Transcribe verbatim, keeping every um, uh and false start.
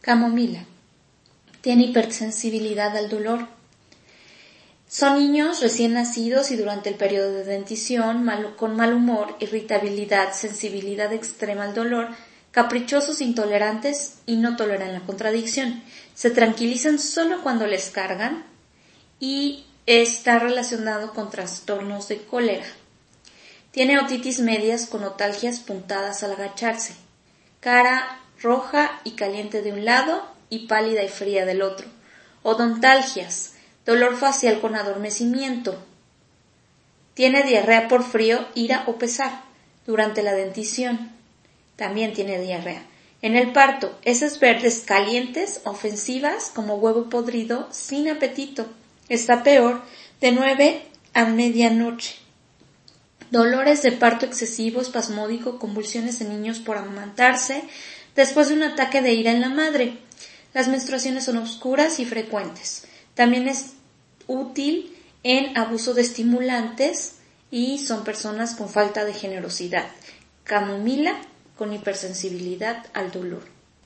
Camomila. Tiene hipersensibilidad al dolor. Son niños recién nacidos y durante el periodo de dentición, mal, con mal humor, irritabilidad, sensibilidad extrema al dolor, caprichosos, intolerantes y no toleran la contradicción. Se tranquilizan solo cuando les cargan y está relacionado con trastornos de cólera. Tiene otitis medias con otalgias puntadas al agacharse, cara roja y caliente de un lado y pálida y fría del otro. Odontalgias, dolor facial con adormecimiento. Tiene diarrea por frío, ira o pesar durante la dentición. También tiene diarrea. En el parto, heces verdes calientes, ofensivas, como huevo podrido, sin apetito. Está peor de nueve a medianoche. Dolores de parto excesivo, espasmódico, convulsiones en niños por amamantarse, después de un ataque de ira en la madre. Las menstruaciones son oscuras y frecuentes. También es útil en abuso de estimulantes y son personas con falta de generosidad. Camomila con hipersensibilidad al dolor.